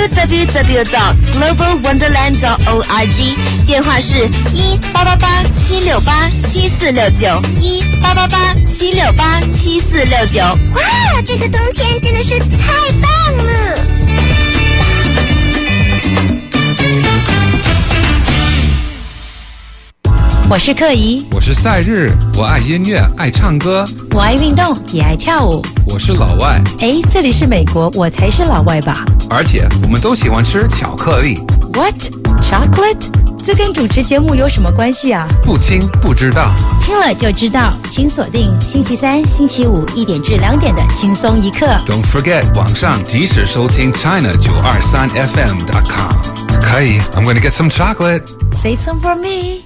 www.globalwonderland.org， 电话是1-888-768-7469，1-888-768-7469。 哇，这个冬天真的是太棒了！ 我是克怡， 我是赛日，我爱音乐，爱唱歌， 我爱运动，也爱跳舞。 我是老外。 哎，这里是美国，我才是老外吧？ 而且我们都喜欢吃巧克力。 What? Chocolate? 这跟主持节目有什么关系啊？ 不听不知道， 听了就知道。请锁定星期三、星期五1点至2点的轻松一刻。 Don't forget 网上即时收听 China923FM.com。 可以 I'm gonna get some chocolate. Save some for me。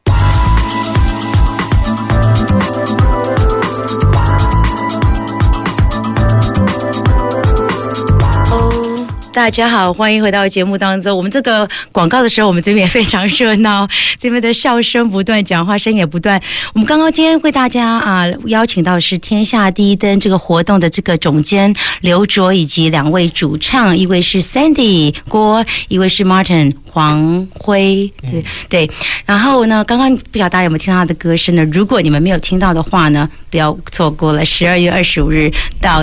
大家好，欢迎回到节目当中。我们这个广告的时候，我们这边也非常热闹，这边的笑声不断，讲话声也不断。我们刚刚今天为大家邀请到的是天下第一灯这个活动的这个总监刘卓，以及2位主唱，一位是 Sandy 郭，一位是 Martin 黄辉。对。然后呢，刚刚不晓得大家有没有听到他的歌声呢？如果你们没有听到的话呢，不要错过了12月25日到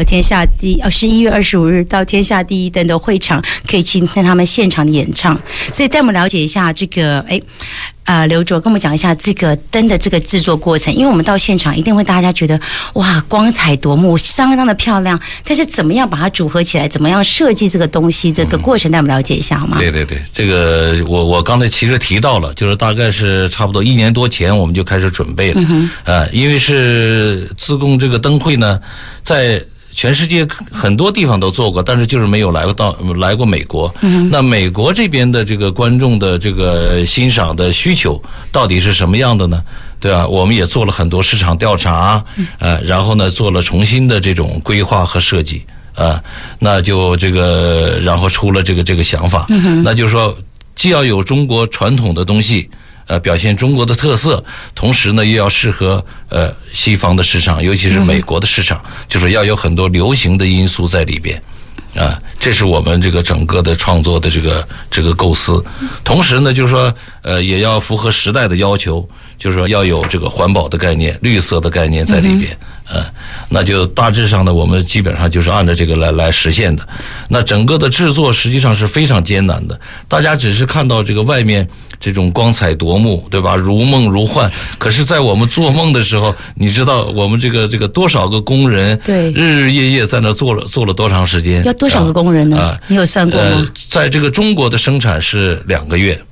11月25日到天下第一灯的会场，可以去听他们现场的演唱。所以带我们了解一下这个刘卓跟我们讲一下这个灯的这个制作过程，因为我们到现场一定会大家觉得哇光彩夺目，相当的漂亮，但是怎么样把它组合起来，怎么样设计这个东西，这个过程带我们了解一下好吗？ 对，这个我刚才其实提到了，就是大概是差不多1年多前我们就开始准备了。因为是自贡这个灯会呢，在全世界很多地方都做过，但是就是没有来过美国。那美国这边的这个观众的这个欣赏的需求到底是什么样的呢？对吧？我们也做了很多市场调查，然后呢做了重新的这种规划和设计，那就这个然后出了这个想法，那就是说既要有中国传统的东西。表现中国的特色，同时呢又要适合西方的市场，尤其是美国的市场，就是要有很多流行的因素在里边。这是我们这个整个的创作的这个构思。同时呢，就是说也要符合时代的要求，就是说要有这个环保的概念、绿色的概念在里边。那就大致上呢，我们基本上就是按照这个来实现的。那整个的制作实际上是非常艰难的，大家只是看到这个外面这种光彩夺目，对吧？如梦如幻。可是，在我们做梦的时候，你知道我们这个多少个工人，对，日日夜夜在那做了多长时间？ 要多少个工人呢？你有算过吗？ 在这个中国的生产是2个月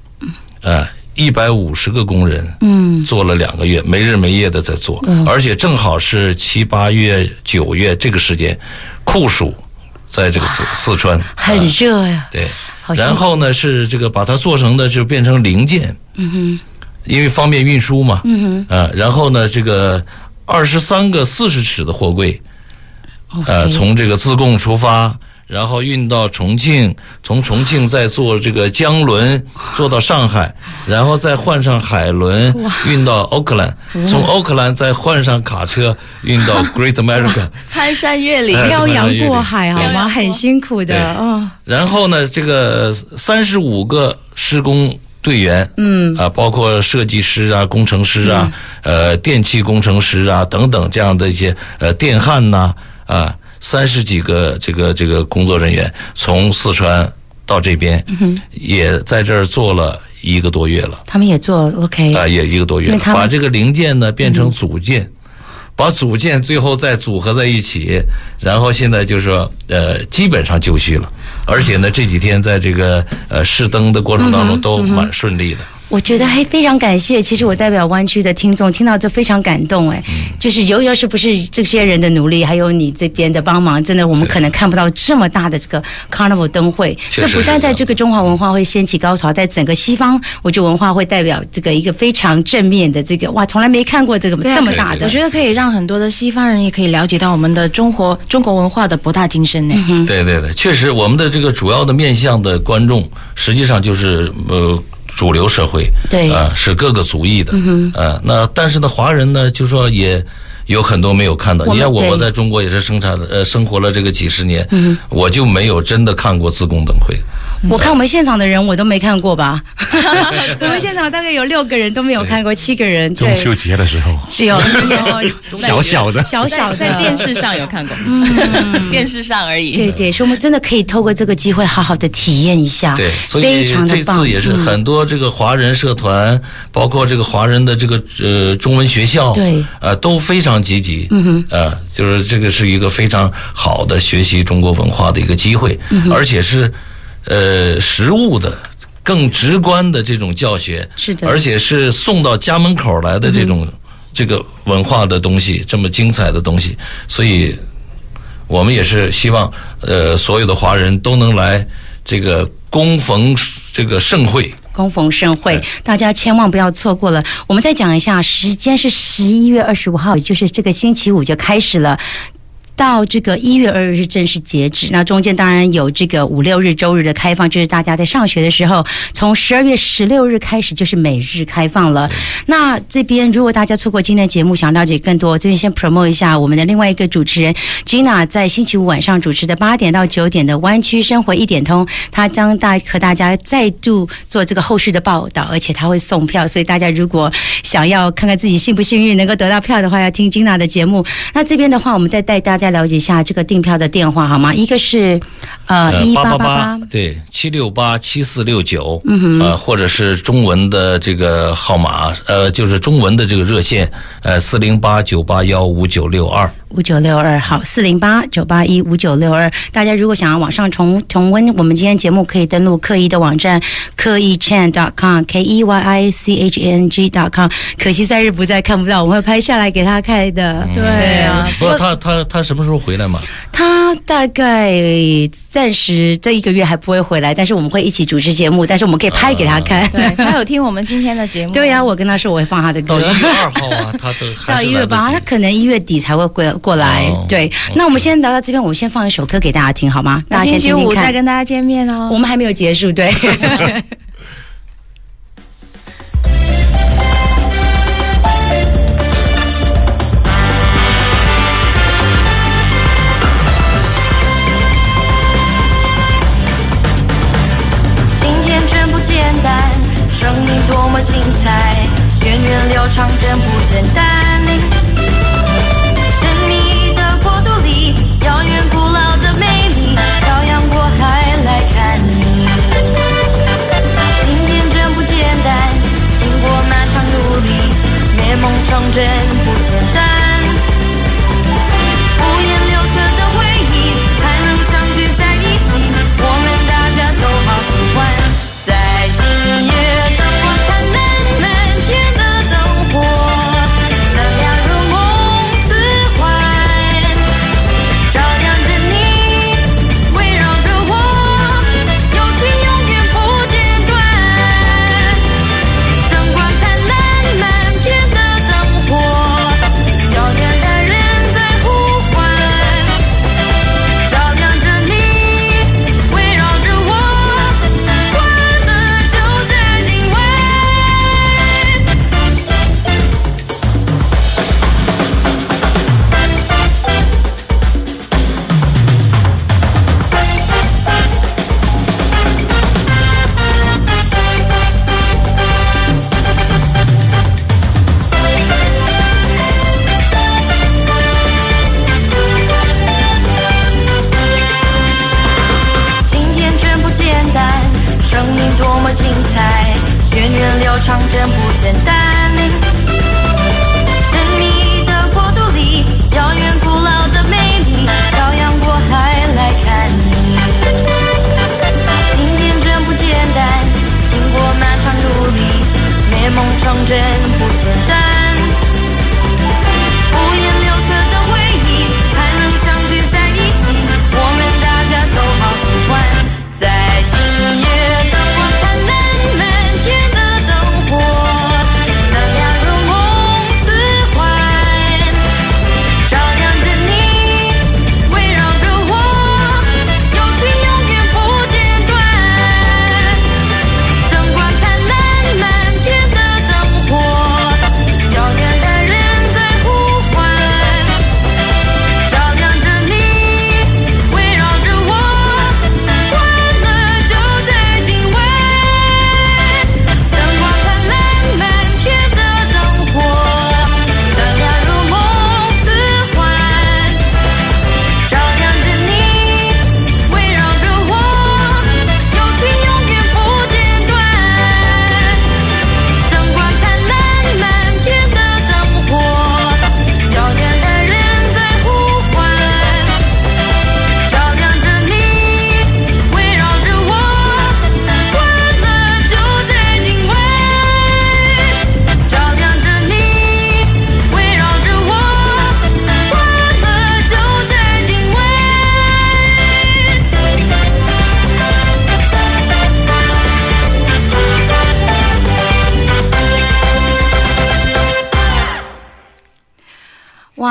，150个工人，做了2个月，没日没夜的在做，而且正好是7、8月、9月这个时间，酷暑，在这个四川很热呀。 对，然后呢是这个把它做成的就变成零件， 因为方便运输嘛。然后呢，这个23个40尺的货柜，从这个自贡出发。然后运到重庆，从重庆再坐这个江轮坐到上海，然后再换上海轮运到奥克兰，从奥克兰再换上卡车运到 Great America， 攀山越岭， 漂洋过海，好吗？很辛苦的哦。 然后呢，这个35个施工队员，包括设计师啊、工程师啊、电气工程师啊等等这样的一些电焊呐30几个这个工作人员从四川到这边，也在这儿做了1个多月了。 他们也做 OK 也1个多月了，把这个零件呢变成组件，把组件最后再组合在一起，然后现在就是说基本上就绪了，而且呢这几天在这个试灯的过程当中都蛮顺利的。 我觉得非常感谢，其实我代表湾区的听众听到这非常感动就是要是不是这些人的努力，还有你这边的帮忙，真的我们可能看不到这么大的这个 Carnival 灯会。这不但在这个中华文化会掀起高潮，在整个西方，我觉得文化会代表这个一个非常正面的这个从来没看过这个这么大的。 我觉得可以让很多的西方人也可以了解到我们的中国文化的博大精深呢。 对，确实我们的这个主要的面向的观众，实际上就是主流社会，对是各个族裔的，那但是呢，华人呢，就说也有很多没有看到。你看我在中国也是生活了这个几十年，我就没有真的看过自贡灯会。 我看我们现场的人我都没看过吧我们现场大概有6个人都没有看过，7个人。 中秋节的时候是有小的在电视上有看过，电视上而已。 对，所以我们真的可以透过这个机会好好的体验一下。 对，所以这次也是很多这个华人社团，包括这个华人的这个中文学校，对都非常积极。就是这个是一个非常好的学习中国文化的一个机会，而且是实物的、更直观的这种教学，是的，而且是送到家门口来的这个文化的东西，这么精彩的东西，所以我们也是希望所有的华人都能来这个恭逢这个盛会。 恭逢盛会，大家千万不要错过了。我们再讲一下，时间是11月25号，也就是这个星期五就开始了。到这个1月2日正式截止，那中间当然有这个5、6日周日的开放，就是大家在上学的时候，从12月16日开始就是每日开放了。那这边如果大家错过今天的节目，想了解更多，这边先 promote 一下我们的另外一个主持人 Gina 在星期五晚上主持的8点到9点的湾区生活1点通，他将和大家再度做这个后续的报道，而且他会送票，所以大家如果想要看看自己幸不幸运能够得到票的话，要听 Gina 的节目。那这边的话，我们再带大家了解一下这个订票的电话好吗？一个是1888， 对，7687469，或者是中文的这个号码，就是中文的这个热线，408-981-5962。 5962好，408-981-5962。大家如果想要网上重温我们今天节目，可以登录客一的网站KEYCHANG.com KEYCHANG.com。可惜赛日不在，看不到，我们会拍下来给他看的。 对啊， 不过他什么时候回来嘛？ 他大概暂时这1个月还不会回来，但是我们会一起主持节目，但是我们可以拍给他看。 对，他有听我们今天的节目。 对呀，我跟他说我会放他的歌。 到1月2号啊，他都到1月8号，他可能1月底才会过来。对，那我们先聊到这边，我们先放一首歌给大家听好吗？大家先听听看。星期 5再跟大家见面哦。 我们还没有结束，对。 今天真不简单，生命多么精彩，源远流长真不简单。神秘的国度里，遥远古老的美丽，漂洋过海来看你。今天真不简单，经过漫长努力，美梦成真不简单。五颜六色的回忆，还能相聚在一起，我们大家都好喜欢。在今夜灯火灿烂，满天的灯火，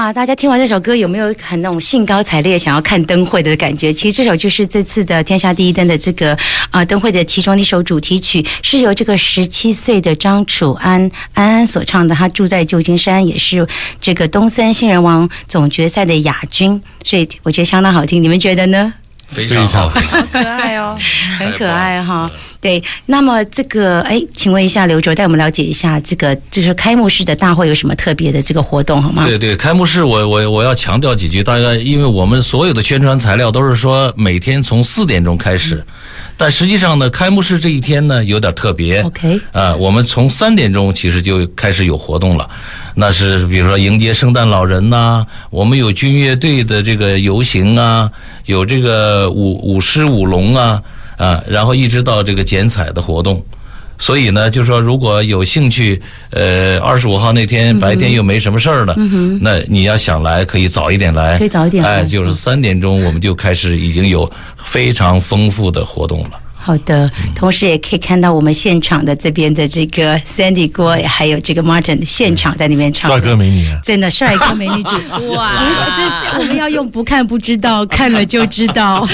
哇，大家听完这首歌有没有很那种兴高采烈想要看灯会的感觉？其实这首就是这次的天下第一灯的这个灯会的其中的一首主题曲，是由这个17岁的张楚安所唱的。他住在旧金山，也是这个东森新人王总决赛的亚军，所以我觉得相当好听。你们觉得呢？ 非常好， 好可爱哦， 很可爱哈。对，那么这个请问一下刘卓，带我们了解一下这个就是开幕式的大会有什么特别的这个活动好吗？ 对，开幕式我要强调几句，大概因为我们所有的宣传材料都是说每天从4点钟开始，但实际上呢，开幕式这一天呢有点特别。 OK， 我们从3点钟其实就开始有活动了。那是比如说迎接圣诞老人呐，我们有军乐队的这个游行啊，有这个舞狮舞龙啊，然后一直到这个剪彩的活动。所以呢，就说如果有兴趣，25号那天白天又没什么事儿了，那你要想来可以早一点来， 可以早一点， 就是3点钟我们就开始已经有非常丰富的活动了。 好的，同时也可以看到我们现场的这边的这个 Sandy 郭，还有这个 Martin 现场在那边唱， 帅哥美女啊， 真的帅哥美女组，哇！这我们要用不看不知道，看了就知道。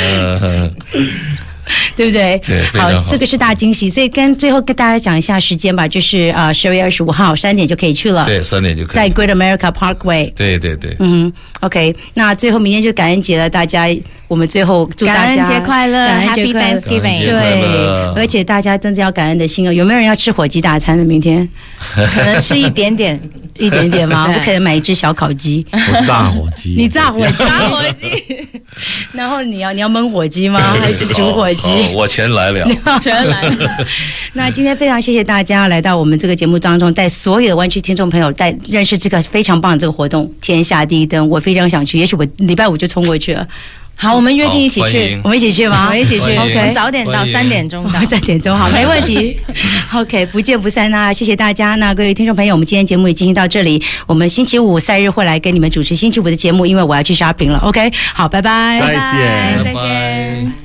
对不对？ 对， 好，这个是大惊喜，所以最后跟大家讲一下时间吧，就是12月25号3点就可以去了。 对，3点就可以。 在 Great America Parkway。 对。 OK， 那最后明天就感恩节了，大家，我们最后祝大家感恩节快乐 ，Happy Thanksgiving。 对，而且大家真的要感恩的心哦。有没有人要吃火鸡大餐的？明天可能吃一点点。 一点点吗？我可能买一只小烤鸡。 我炸火鸡。 你炸火鸡。然后你要焖火鸡吗？还是煮火鸡？ 我全来了。 全来了。 那今天非常谢谢大家来到我们这个节目当中，带所有的湾区听众朋友带认识这个非常棒的这个活动——天下第一灯。我非常想去，也许我礼拜5就冲过去了。好，我们约定一起去，我们一起去吗？ 我们一起去 ，OK， 早点到3点钟到 ，3点钟好，没问题。OK， 不见不散啊！谢谢大家。那各位听众朋友，我们今天节目也进行到这里。我们星期5赛日会来跟你们主持星期5的节目，因为我要去 shopping 了。OK， 好，拜拜， 再见。